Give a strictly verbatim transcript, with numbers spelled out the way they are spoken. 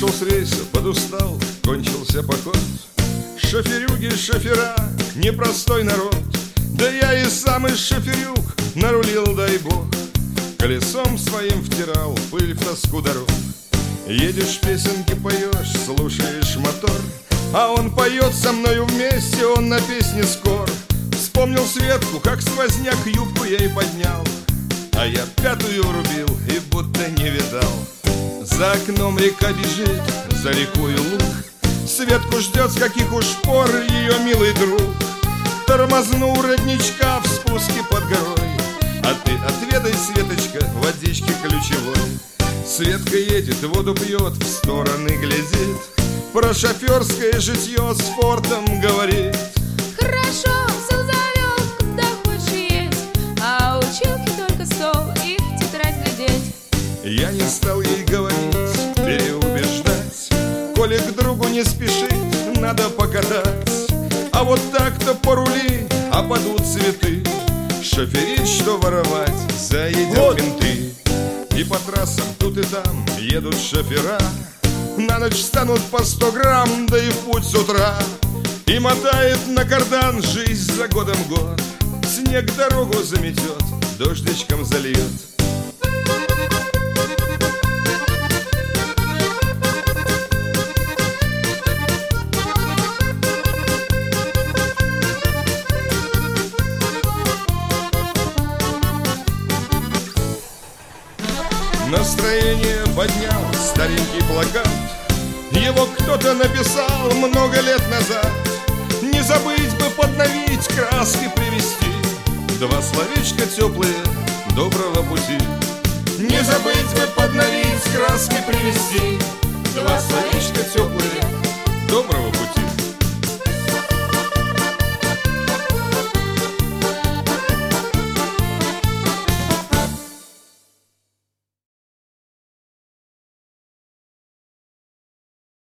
Сошел с рейса, подустал, кончился поход. Шоферюги, шофера, непростой народ. Да я и сам из шоферюг нарулил, дай бог. Колесом своим втирал пыль в тоску дорог. Едешь, песенки поешь, слушаешь мотор, а он поет со мною вместе, он на песне скор. Вспомнил Светку, как сквозняк юбку ей поднял, а я пятую врубил и будто не видал. За окном река бежит, за рекою луг. Светку ждет, с каких уж пор ее милый друг. Тормознул родничка в спуске под горой, а ты отведай, Светочка, водички ключевой. Светка едет, воду пьет, в стороны глядит, про шоферское житье с фортом говорит. Хорошо, все завел, куда хочешь есть, а училки только стол и в тетрадь глядеть. Я не стал ей говорить, переубеждать, коли к другу не спешит, надо покатать. А вот так-то порули, а падут цветы. Шоферить, что воровать, заедем вот. Менты. И по трассам тут и там едут шофера, на ночь станут по сто грамм, да и в путь с утра. И мотает на кардан жизнь за годом год. Снег дорогу заметет, дождичком зальет. Настроение поднял старенький плакат. Его кто-то написал много лет назад. Не забыть бы подновить, краски привести, два словечка теплые доброго пути. Не забыть бы подновить, краски привести,